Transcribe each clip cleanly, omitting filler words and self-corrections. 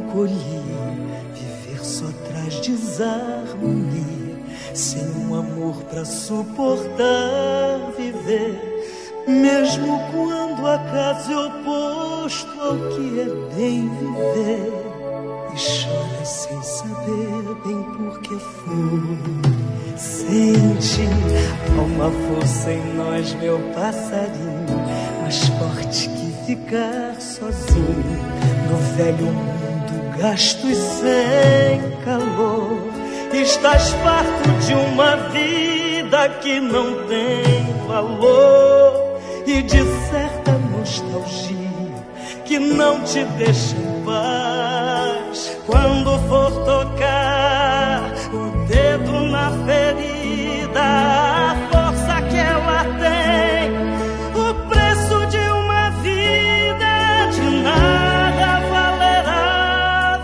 colhi, viver só traz desarmonia, sem um amor pra suportar viver. Mesmo quando acaso é oposto ao que é bem viver, e chora sem saber bem por que foi. Sente, há uma força em nós, meu passarinho, mais forte que ficar sozinho no velho mundo gasto e sem calor. Estás farto de uma vida que não tem valor e de certa nostalgia que não te deixa em paz. Quando for tocar o dedo na ferida, a força que ela tem, o preço de uma vida, de nada valerá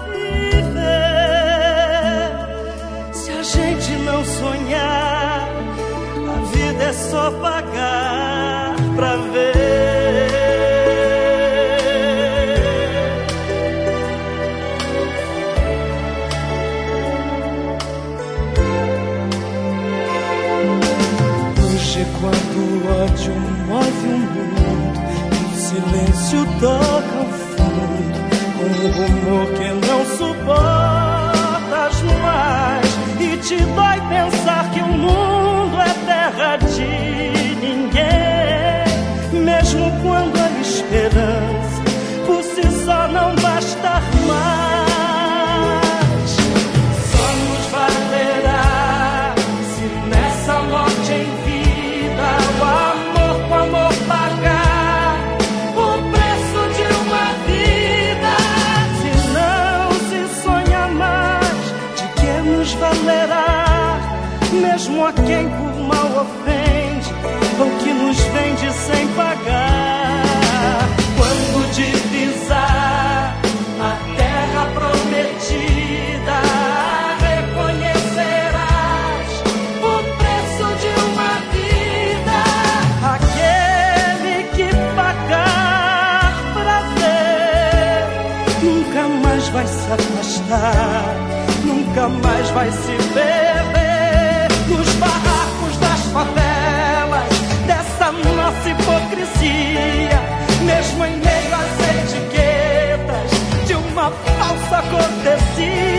viver. Se a gente não sonhar, a vida é só pagar pra ver. Hoje, quando o ódio move o mundo, o silêncio toca o fundo, com um rumor que não suportas mais, e te dói pensar que o mundo é terra de ninguém. Mesmo quando a esperança por si só não basta mais, só nos valerá se nessa morte em vida o amor com amor pagar o preço de uma vida. Se não se sonha mais, de que nos valerá mesmo a quem por mal ofende ou que nos vende sem pagar? Quando divisar a terra prometida, reconhecerás o preço de uma vida. Aquele que pagar pra ver nunca mais vai se afastar, nunca mais vai se perder nos barracos das favelas dessa nossa hipocrisia, mesmo em meio às etiquetas de uma falsa cortesia.